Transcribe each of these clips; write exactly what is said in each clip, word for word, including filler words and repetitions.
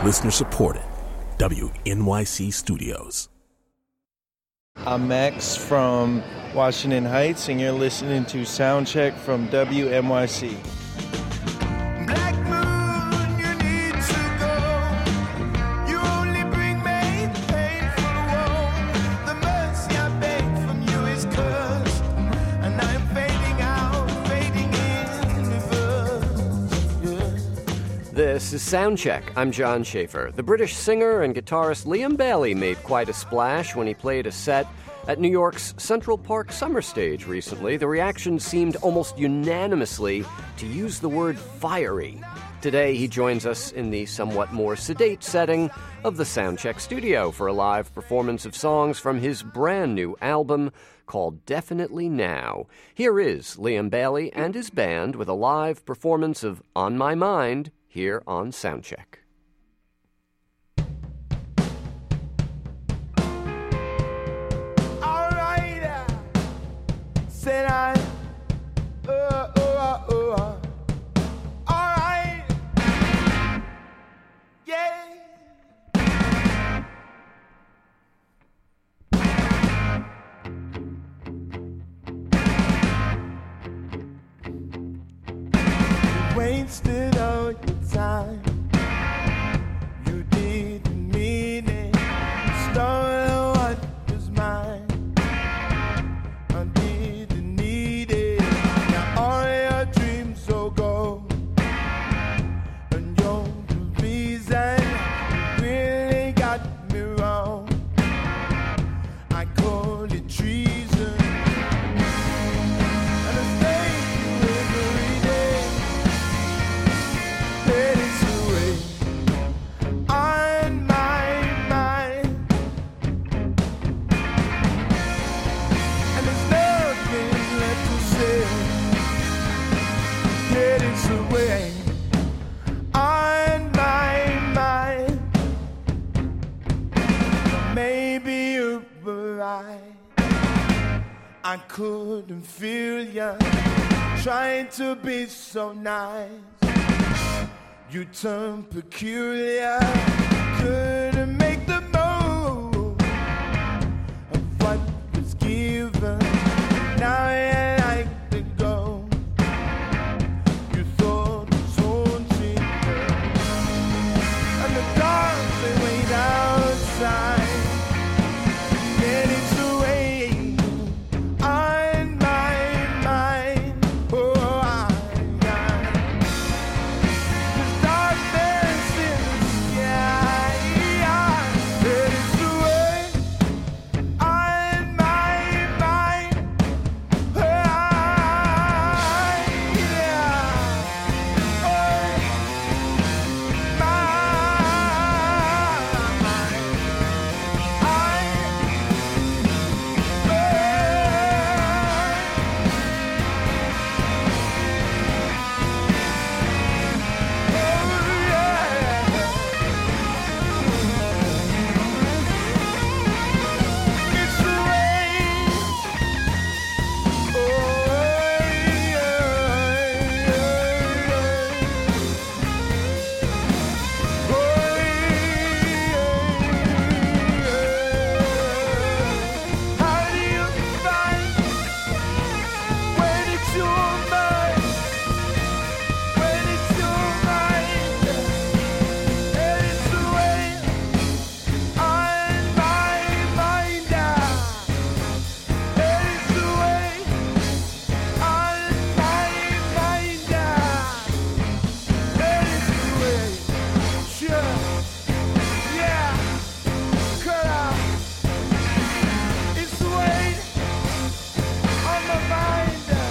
Listener supported. W N Y C Studios. I'm Max from Washington Heights, and you're listening to Soundcheck from W N Y C. This is Soundcheck. I'm John Schaefer. The British singer and guitarist Liam Bailey made quite a splash when he played a set at New York's Central Park Summer Stage recently. The reaction seemed almost unanimously to use the word fiery. Today, he joins us in the somewhat more sedate setting of the Soundcheck studio for a live performance of songs from his brand new album called Definitely Now. Here is Liam Bailey and his band with a live performance of On My Mind here on Soundcheck. All right, said I, uh, uh, uh, all right, yeah. Wasted all your time. You didn't mean it. Stole what was mine. I didn't need it. Now all your dreams will go. And you're the reason really got me wrong. I call it treason. And I stay every day. Let it away on my mind. And there's nothing left to say. Let it away on my mind. Maybe you were right. I couldn't feel you trying to be so nice. You turned peculiar, couldn't make the move of what was given. Now you like to go. You thought it was haunting, and the dogs they wait outside. Get it away on my mind. Oh, I, I darkness in the sky, it is the way on my mind. Oh, yeah. Oh, my it's the way. How do you find when it's your mind? When it's your mind, and it's the way on my mind. And it's the way on my mind. And it's the way, sure, yeah, cut out. It's the way on my mind.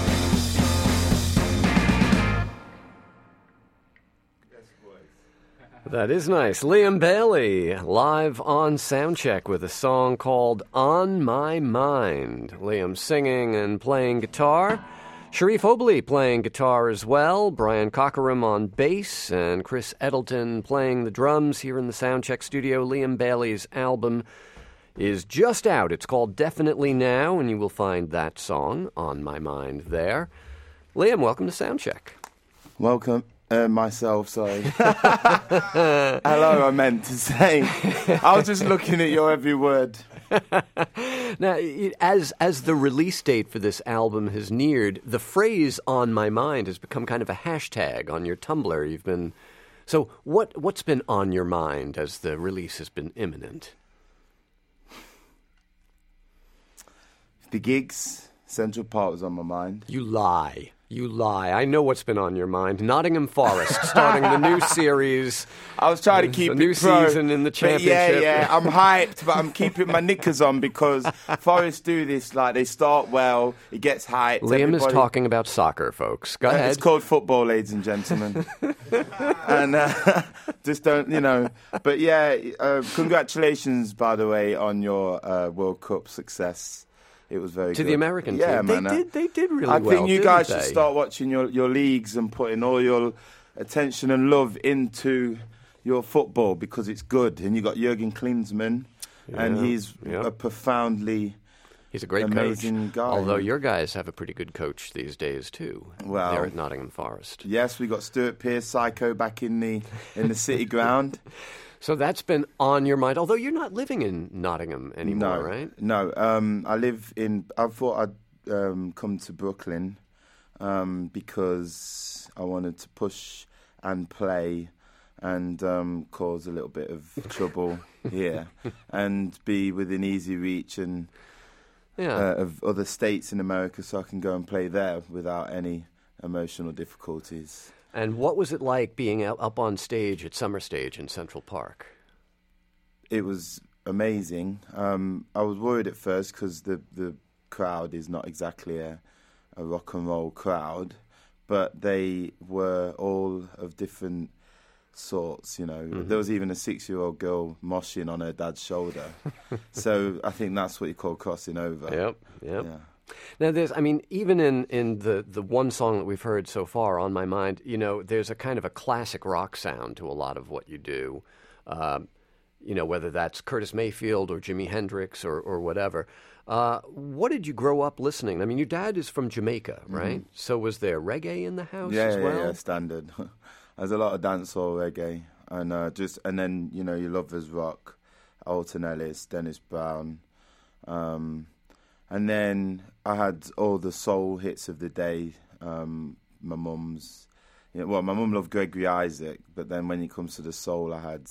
That is nice. Liam Bailey, live on Soundcheck with a song called On My Mind. Liam singing and playing guitar. Sharif Obley playing guitar as well. Brian Cockerum on bass. And Chris Edelton playing the drums here in the Soundcheck studio. Liam Bailey's album is just out. It's called Definitely Now, and you will find that song, On My Mind, there. Liam, welcome to Soundcheck. Welcome. Uh, myself, sorry. Hello, I meant to say. I was just looking at your every word. Now, it- as as the release date for this album has neared, the phrase "on my mind" has become kind of a hashtag on your Tumblr. You've been so what what's been on your mind as the release has been imminent? The gigs, Central Park was on my mind. You lie. You lie. I know what's been on your mind. Nottingham Forest starting the new series. I was trying to keep a it new pro, season in the but yeah, championship. yeah, I'm hyped, but I'm keeping my knickers on because Forest do this, like, they start well, it gets hyped. Liam is everybody- talking about soccer, folks. Go Uh, ahead. It's called football, ladies and gentlemen. and uh, just don't, you know. But yeah, uh, congratulations, by the way, on your uh, World Cup success. It was very to good. the American yeah, team. man. They uh, did. They did really I well. think you didn't guys they? should start watching your, your leagues and putting all your attention and love into your football because it's good. And you got Jurgen Klinsmann, and Yeah, he's yeah. a profoundly He's a great amazing coach. guy. Although your guys have a pretty good coach these days too. Well- They're at Nottingham Forest. Yes, we got Stuart Pearce, Psycho, back in the in the City ground. So that's been on your mind. Although you're not living in Nottingham anymore, no, right? No, um, I live in. I thought I'd um, come to Brooklyn um, because I wanted to push and play and um, cause a little bit of trouble here and be within easy reach and Yeah. uh, of other states in America, so I can go and play there without any emotional difficulties. And what was it like being out, up on stage at Summer Stage in Central Park? It was amazing. Um, I was worried at first because the, the crowd is not exactly a, a rock and roll crowd, but they were all of different sorts, you know. Mm-hmm. There was even a six-year-old girl moshing on her dad's shoulder. So I think that's what you call crossing over. Yep, yep. Yeah. Now, there's, I mean, even in, in the, the one song that we've heard so far, On My Mind, you know, there's a kind of a classic rock sound to a lot of what you do. Um, you know, whether that's Curtis Mayfield or Jimi Hendrix or, or whatever. Uh, what did you grow up listening? I mean, your dad is from Jamaica, right? Mm-hmm. So was there reggae in the house yeah, as yeah, well? Yeah, standard. There's a lot of dancehall reggae, and uh, just and then you know your lovers rock, Alton Ellis, Dennis Brown, um, and then I had all the soul hits of the day. Um, my mum's, you know, well, my mum loved Gregory Isaac, but then when it comes to the soul, I had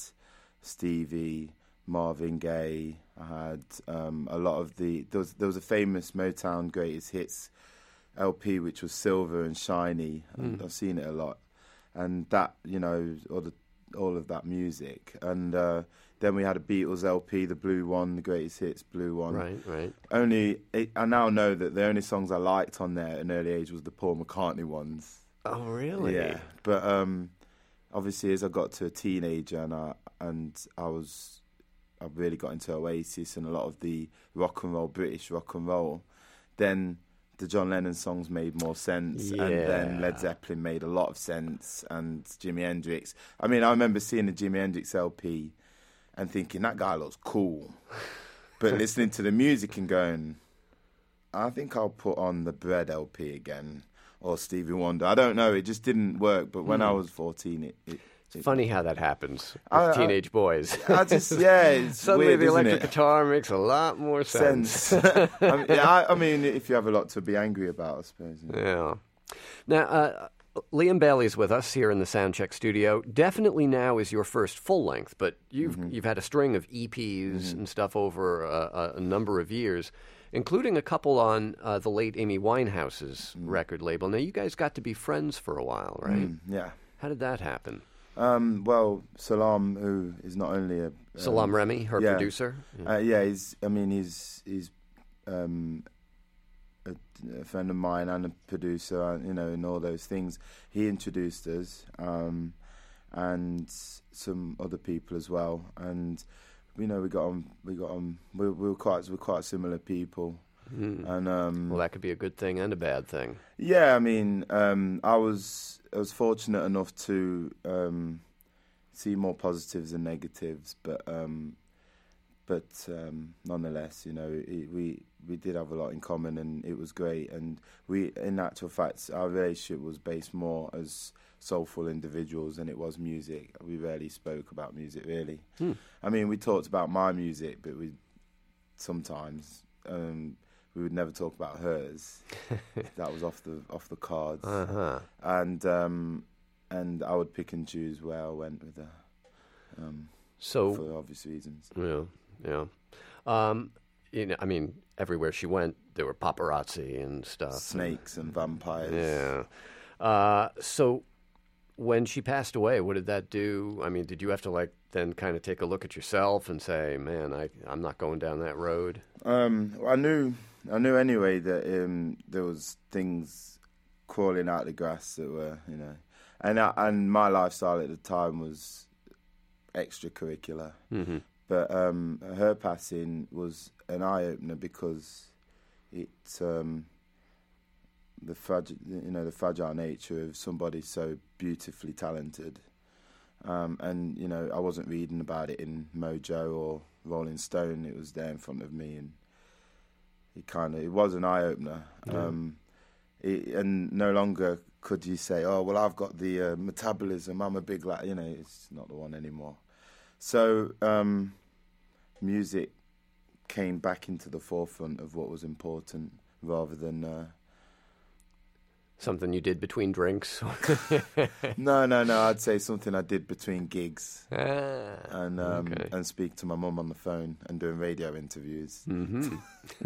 Stevie, Marvin Gaye. I had um, a lot of the. There was there was a famous Motown Greatest Hits L P which was silver and shiny. And Mm. I've seen it a lot, and that you know all the all of that music. And uh, then we had a Beatles L P, the blue one, the Greatest Hits blue one. Right, right. Only it, I now know that the only songs I liked on there at an early age was the Paul McCartney ones. Oh, really? Yeah, but um, obviously as I got to a teenager and I and I was. I really got into Oasis and a lot of the rock and roll, British rock and roll. Then the John Lennon songs made more sense, Yeah. and then Led Zeppelin made a lot of sense, and Jimi Hendrix. I mean, I remember seeing the Jimi Hendrix L P and thinking, that guy looks cool. But listening to the music and going, I think I'll put on the Bread L P again, or Stevie Wonder. I don't know, it just didn't work. But when Mm. I was fourteen, it... it It's funny how that happens with I- I- teenage boys. I just, yeah, it's Suddenly weird, the isn't electric it? guitar makes a lot more sense. sense. I, mean, yeah, I, I mean, if you have a lot to be angry about, I suppose. Yeah. Yeah. Now, uh, Liam Bailey's with us here in the Soundcheck studio. Definitely Now is your first full length, but you've Mm-hmm. you've had a string of E Ps and stuff over a, a, a number of years, including a couple on uh, the late Amy Winehouse's record label. Now, you guys got to be friends for a while, right? Mm, yeah. How did that happen? Um, well, Salam, who is not only a um, Salam Remy, her yeah. producer. Uh, yeah, he's. I mean, he's he's um, a, a friend of mine and a producer. uh, You know, and all those things. He introduced us, um, and some other people as well. And you know, we got on. We got on. We, we were quite. We're quite similar people. Mm. And um, Well, that could be a good thing and a bad thing. yeah, I mean, um, I was I was fortunate enough to um, see more positives than negatives, but um, but um, nonetheless, you know, it, we we did have a lot in common, and it was great. And we, in actual fact, our relationship was based more as soulful individuals, and it was music. We rarely spoke about music, really. Hmm. I mean, we talked about my music, but we sometimes um, we would never talk about hers. That was off the off the cards. Uh-huh. And um, and I would pick and choose where I went with her, um, So, for obvious reasons. yeah, yeah. Um, you know, I mean, everywhere she went, there were paparazzi and stuff. Snakes and vampires. Yeah. Uh, so when she passed away, what did that do? I mean, did you have to like then kind of take a look at yourself and say, "Man, I I'm not going down that road"? Um, I knew I knew anyway that um, there was things crawling out the grass that were, you know, and I, and my lifestyle at the time was extracurricular. Mm-hmm. But um, her passing was an eye opener because it um, the fragile, you know, the fragile nature of somebody so beautifully talented, um, and you know, I wasn't reading about it in Mojo or Rolling Stone. It was there in front of me, and it kind of it was an eye opener. Yeah. Um, it, and no longer could you say, "Oh, well, I've got the uh, metabolism. I'm a big lad." You know, it's not the one anymore. So um, music came back into the forefront of what was important rather than... Uh, Something you did between drinks? no, no, no, I'd say something I did between gigs ah, and um, okay. and speak to my mum on the phone and doing radio interviews. Mm-hmm.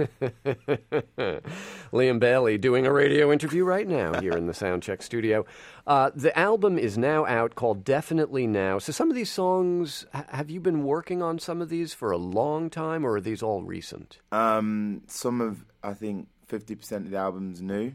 Liam Bailey doing a radio interview right now here in the Soundcheck studio. Uh, the album is now out, called Definitely Now. So some of these songs, ha- have you been working on some of these for a long time, or are these all recent? Um, some of, I think, fifty percent of the album's new.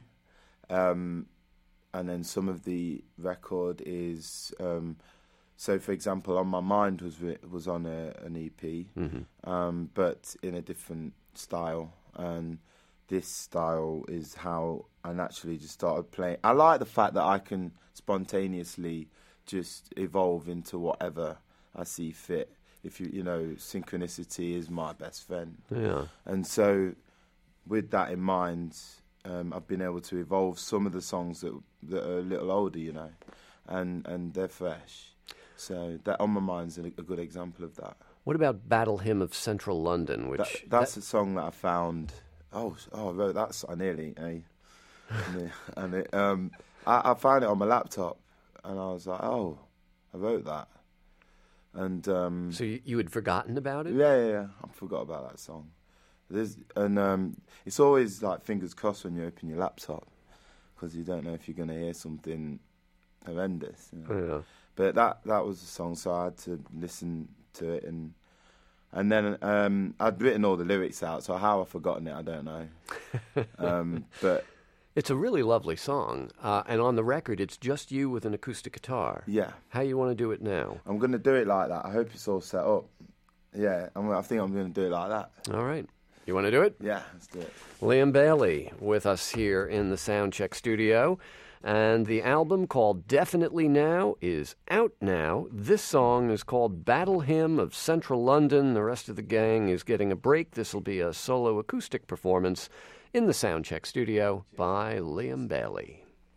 Um, and then some of the record is, um, so for example, On My Mind was was on a, an E P, Mm-hmm. um, but in a different style. And this style is how I naturally just started playing. I like the fact that I can spontaneously just evolve into whatever I see fit. If you, you know, synchronicity is my best friend. Yeah. And so with that in mind, Um, I've been able to evolve some of the songs that that are a little older, you know, and and they're fresh. So that On My Mind's a, a good example of that. What about Battle Hymn of Central London? Which That, that's a song that I found. Oh, oh, I wrote that. I nearly, eh? and it, um, I, I found it on my laptop, and I was like, oh, I wrote that. And um, so you, you had forgotten about it? yeah, yeah, yeah, I forgot about that song. There's, and um, it's always like fingers crossed when you open your laptop because you don't know if you're going to hear something horrendous. You know? Yeah. But that that was a song, so I had to listen to it, and and then um, I'd written all the lyrics out. So how I've forgotten it, I don't know. um, but It's a really lovely song, uh, and on the record, it's just you with an acoustic guitar. yeah, How you want to do it now? I'm going to do it like that. I hope it's all set up. Yeah, I'm, I think I'm going to do it like that. All right. You want to do it? Yeah, let's do it. Liam Bailey with us here in the Soundcheck studio. And the album, called Definitely Now, is out now. This song is called Battle Hymn of Central London. The rest of the gang is getting a break. This will be a solo acoustic performance in the Soundcheck studio by Liam Bailey.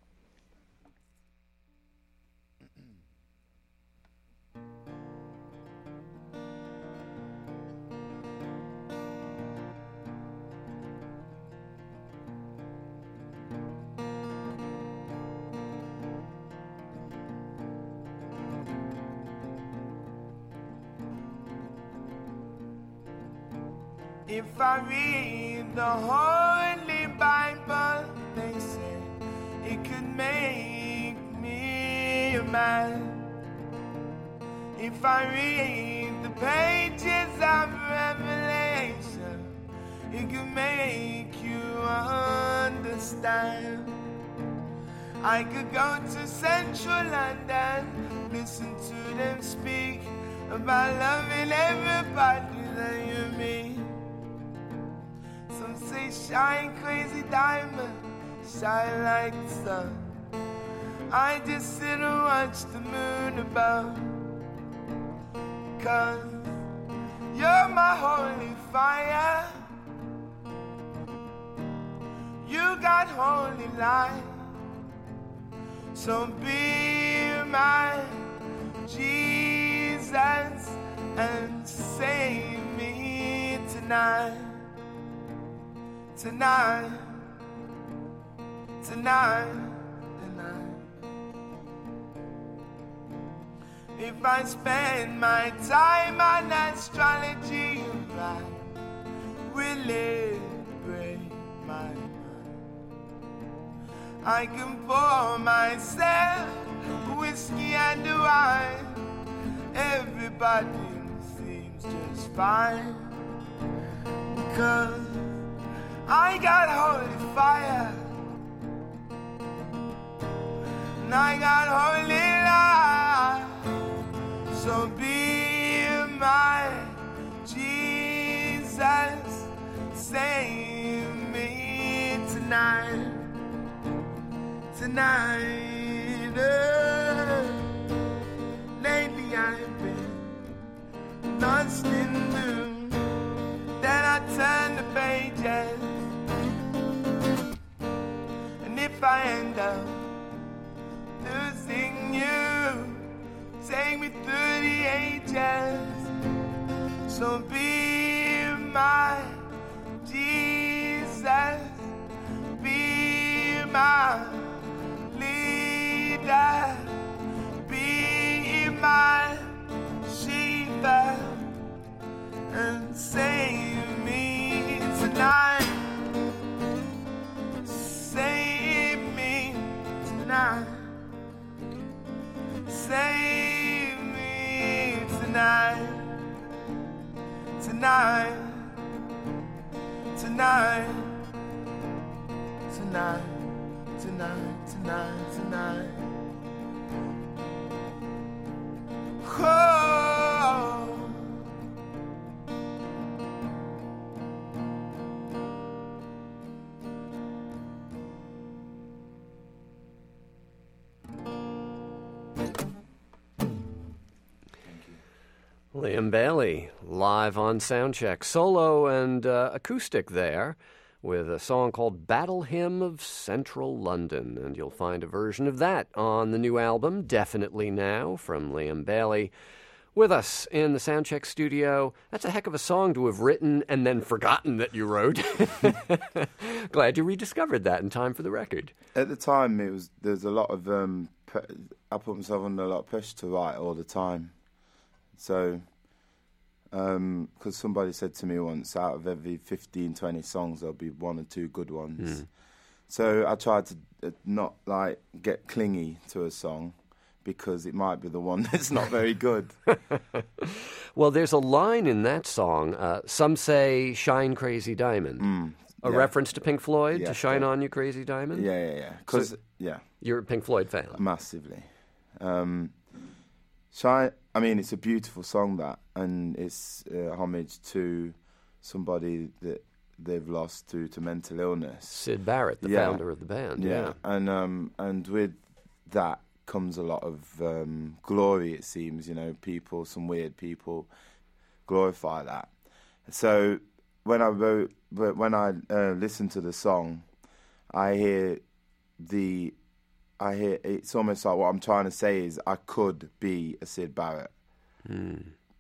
If I read the Holy Bible, they say it could make me a man. If I read the pages of Revelation, it could make you understand. I could go to Central London, listen to them speak about loving everybody that you meet. Some say shine crazy diamond, shine like the sun. I just sit and watch the moon above. Cause you're my holy fire. You got holy light. So be tonight, tonight, tonight, tonight. If I spend my time on astrology, right, will it break my mind? I can pour myself whiskey and wine. Everybody seems just fine, because I got holy fire and I got holy light. So be my Jesus, save me tonight, tonight. Oh, lately I've been lost in gloom. Then I turn the pages, and if I end up losing you, take me through the ages. So be my Jesus, be my leader, be my Shiva, and save me tonight, save me tonight, save me tonight, tonight, tonight, tonight, tonight, tonight, tonight. Oh. Liam Bailey, live on Soundcheck, solo and uh, acoustic there, with a song called Battle Hymn of Central London. And you'll find a version of that on the new album, Definitely Now, from Liam Bailey. With us in the Soundcheck studio. That's a heck of a song to have written and then forgotten that you wrote. Glad you rediscovered that in time for the record. At the time, it was there's a lot of um, pre- I put myself under a lot of pressure to write all the time. So, because um, somebody said to me once, out of every fifteen, twenty songs, there'll be one or two good ones. Mm. So I tried to uh, not like get clingy to a song, because it might be the one that's not very good. Well, there's a line in that song, uh, some say, shine crazy diamond. Mm, a yeah. reference to Pink Floyd, yeah, to Shine yeah. On You Crazy Diamond? Yeah, yeah, yeah. Cause, so yeah. You're a Pink Floyd fan? Massively. Um, shine, I mean, it's a beautiful song, that, and it's uh, homage to somebody that they've lost due to mental illness. Syd Barrett, the yeah. founder of the band. Yeah, yeah. And, um, and with that comes a lot of um, glory, it seems. You know, people, some weird people glorify that. So when I wrote, when I uh, listen to the song, I hear the, I hear, it's almost like what I'm trying to say is I could be a Syd Barrett. Mm.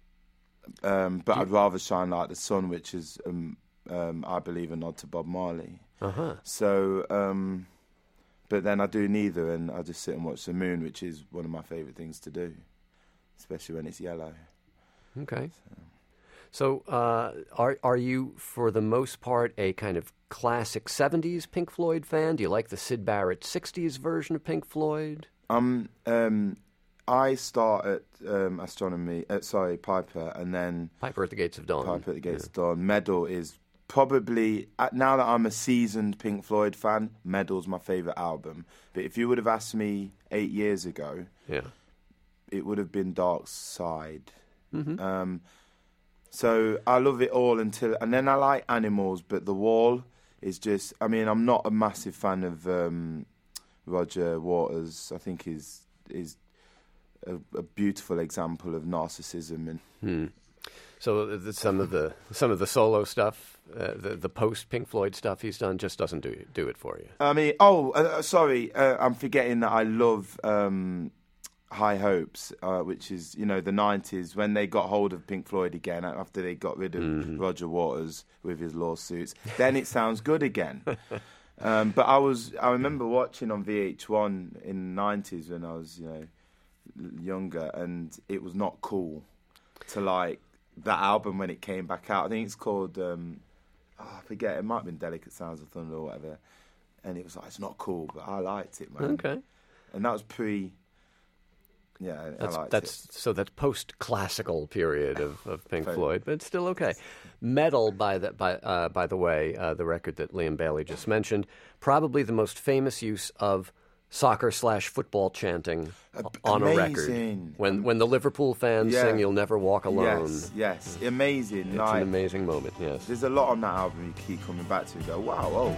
Um, but I'd rather shine like the sun, which is, um, um, I believe, a nod to Bob Marley. Uh-huh. So, um, but then I do neither, and I just sit and watch the moon, which is one of my favourite things to do, especially when it's yellow. Okay. So, so uh, are are you, for the most part, a kind of classic seventies Pink Floyd fan? Do you like the Syd Barrett sixties version of Pink Floyd? Um, um, I start at um, Astronomy, uh, sorry, Piper, and then... Piper at the Gates of Dawn. Piper at the Gates yeah. of Dawn. Medal is... Probably, now that I'm a seasoned Pink Floyd fan, Medal's my favourite album. But if you would have asked me eight years ago, yeah, it would have been Dark Side. Mm-hmm. Um, so I love it all until... And then I like Animals, but The Wall is just... I mean, I'm not a massive fan of um, Roger Waters. I think he's, he's a, a beautiful example of narcissism. And hmm. So the, some of the some of the solo stuff, uh, the the post Pink Floyd stuff he's done, just doesn't do do it for you. I mean, oh, uh, sorry, uh, I'm forgetting that I love um, High Hopes, uh, which is, you know, the nineties, when they got hold of Pink Floyd again after they got rid of mm-hmm. Roger Waters with his lawsuits. Then it sounds good again. um, but I was, I remember watching on V H one in the nineties when I was, you know, younger, and it was not cool to like that album when it came back out. I think it's called, um, oh, I forget, it might have been Delicate Sounds of Thunder or whatever. And it was like, it's not cool, but I liked it, man. Okay. And that was pre... Yeah, that's, I liked that's, it. So that's post-classical period of, of Pink Floyd, but it's still okay. Metal, by the, by, uh, by the way, uh, the record that Liam Bailey just mentioned, probably the most famous use of soccer slash football chanting uh, on amazing. a record. When when the Liverpool fans yeah. sing "You'll Never Walk Alone." Yes, yes, amazing. It's like, an amazing moment. Yes, there's a lot on that album you keep coming back to and go, wow, oh.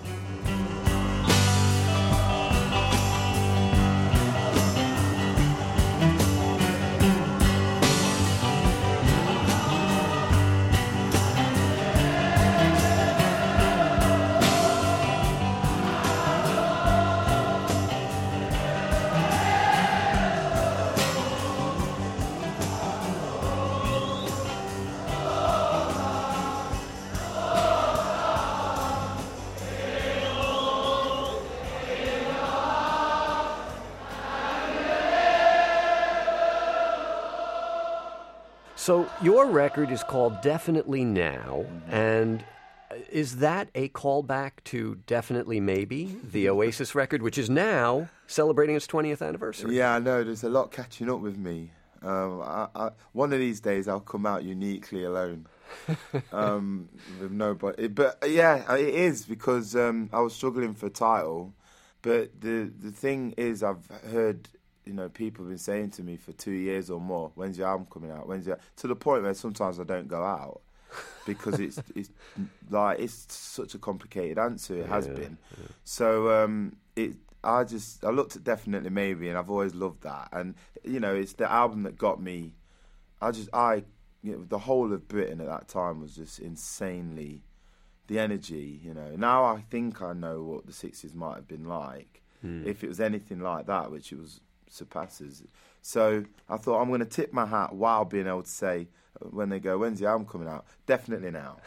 So your record is called Definitely Now, and is that a callback to Definitely Maybe, the Oasis record, which is now celebrating its twentieth anniversary? Yeah, I know. There's a lot catching up with me. Um, I, I, one of these days I'll come out uniquely alone. um, with nobody. But yeah, it is, because um, I was struggling for a title. But the, the thing is, I've heard... You know, people have been saying to me for two years or more, when's your album coming out? When's your... To the point where sometimes I don't go out because it's it's like it's such a complicated answer. It has yeah, been. Yeah. So um, it. I just I looked at Definitely Maybe, and I've always loved that. And you know, it's the album that got me. I just I you know, the whole of Britain at that time was just insanely the energy. You know, now I think I know what the sixties might have been like hmm. if it was anything like that, which it was. Surpasses. So I thought I'm going to tip my hat while being able to say when they go, when's the album coming out? Definitely now.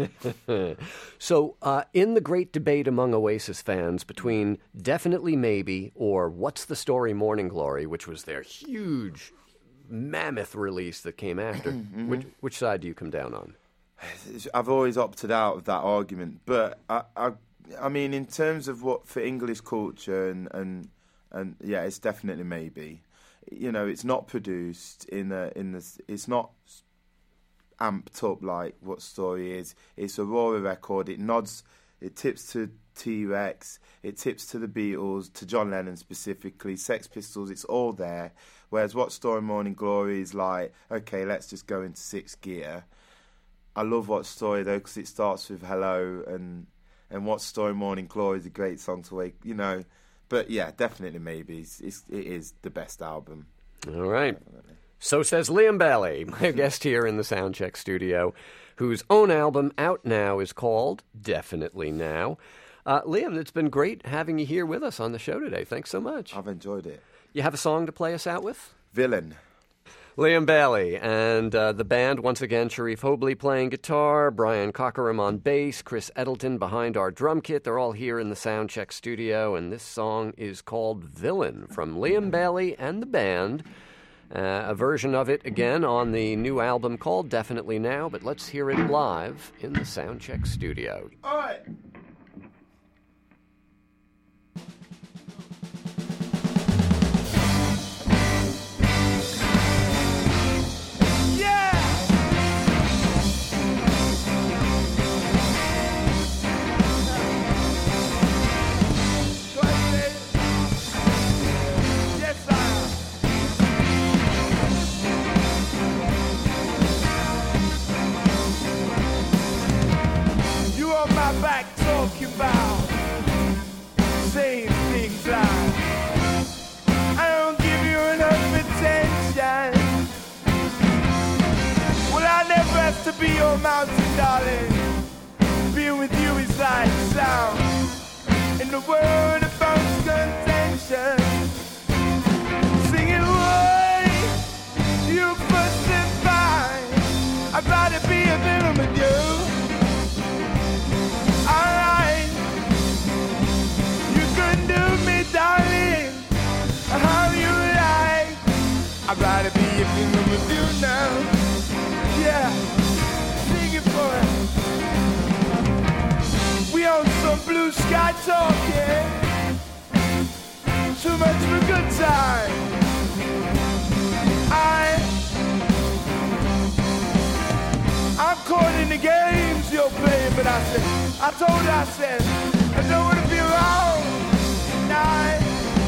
So uh, in the great debate among Oasis fans between Definitely Maybe or What's the Story Morning Glory, which was their huge mammoth release that came after, mm-hmm. which, which side do you come down on? I've always opted out of that argument, but I, I, I mean, in terms of what for English culture and, and And yeah, it's Definitely Maybe. You know, it's not produced in the in the. It's not amped up like What Story is. It's a raw record. It nods. It tips to T-Rex. It tips to the Beatles, to John Lennon specifically, Sex Pistols. It's all there. Whereas What Story Morning Glory is like, okay, let's just go into sixth gear. I love What Story though because it starts with Hello, and and What Story Morning Glory is a great song to wake. You know. But yeah, Definitely Maybe. It's, it's, it is the best album. All right. Definitely. So says Liam Bailey, my guest here in the Soundcheck studio, whose own album out now is called Definitely Now. Uh, Liam, it's been great having you here with us on the show today. Thanks so much. I've enjoyed it. You have a song to play us out with? Villain. Liam Bailey and uh, the band, once again, Sharif Hobley playing guitar, Brian Cockerham on bass, Chris Eddleton behind our drum kit. They're all here in the Soundcheck studio, and this song is called Villain from Liam Bailey and the band. Uh, a version of it, again, on the new album called Definitely Now, but let's hear it live in the Soundcheck studio. All right. Back talking about saying things like I don't give you enough attention. Well, I never have to be your mountain, darling. Being with you is like sound in the world of bounce contention. Singing I'd rather be a feeling with you now. Yeah, sing it for it. We on some blue sky talking. Too much of a good time. I, I'm caught in the games you're playing, but I said, I told you, I said, I don't want to be around tonight.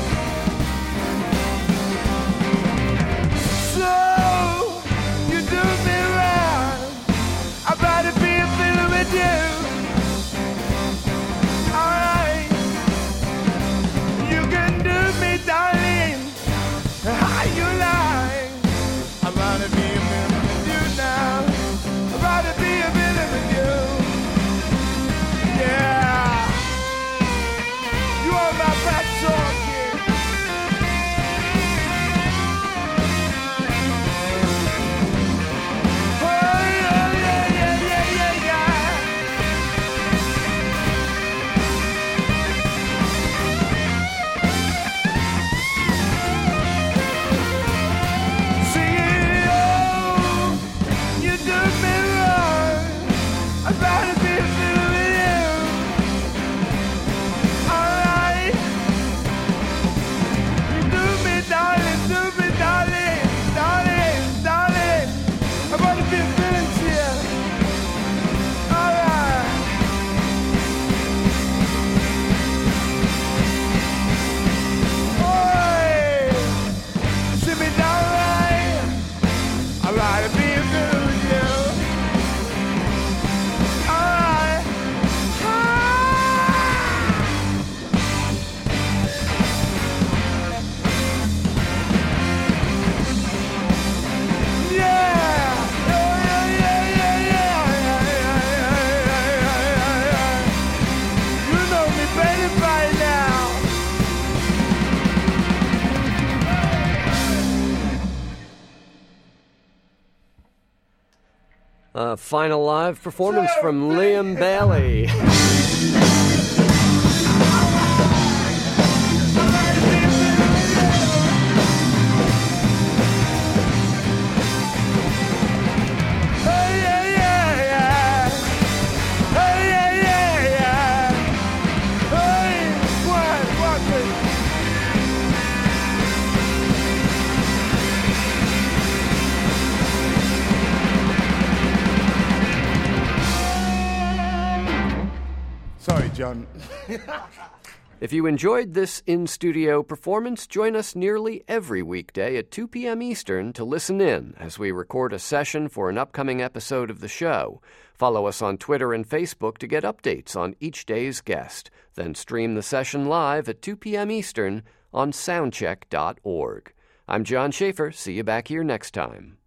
So, you do me wrong. I'd rather be a feeling with you. Alright. You can do me, darling. How you like? I'd rather be a feeling with you now. I'd rather be a feeling with you. Yeah. You are my back talking. A final live performance from Liam Bailey. Sorry, John. If you enjoyed this in-studio performance, join us nearly every weekday at two p.m. Eastern to listen in as we record a session for an upcoming episode of the show. Follow us on Twitter and Facebook to get updates on each day's guest. Then stream the session live at two p.m. Eastern on soundcheck dot org. I'm John Schaefer. See you back here next time.